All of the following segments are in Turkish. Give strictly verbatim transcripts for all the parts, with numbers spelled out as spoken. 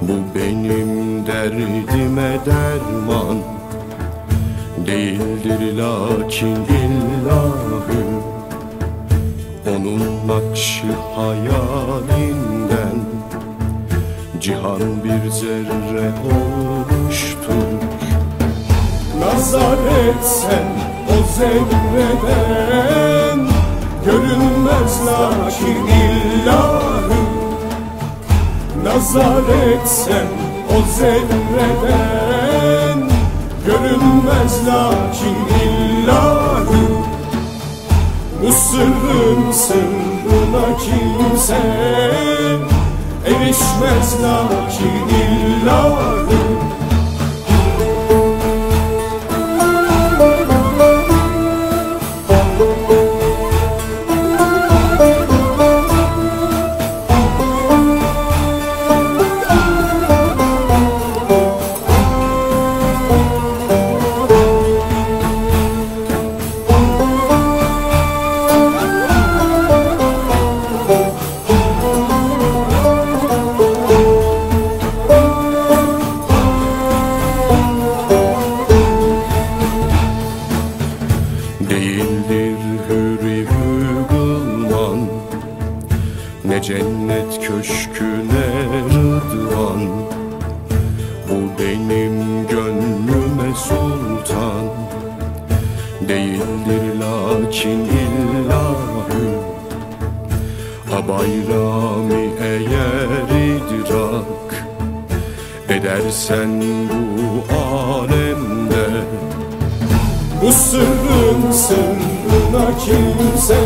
Bu benim derdime derman değildir lakin illahü onun nakşı hayalinden cihan bir zerre olmuştur. Nazar etsen o zerreden görünmez lakin illahü. Nazar etsen o zerreden görünmez lakin illahü. Bu sırrın sırrına kimse erişmez lakin illahü. Değildir hürri hügılman, ne cennet köşküne rıdvan. Bu benim gönlüme sultan, değildir lakin illahü. Ha bayrami eğer idrak edersen bu alemde, bu sırrın sırrına kimse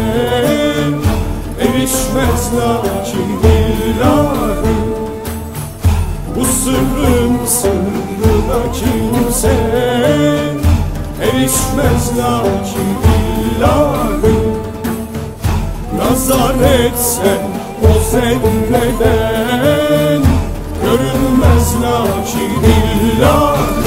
erişmez lakin illahü. Bu sırrın sırrına kimse erişmez lakin illahü. Nazar etsen o zerreden görünmez lakin illahü.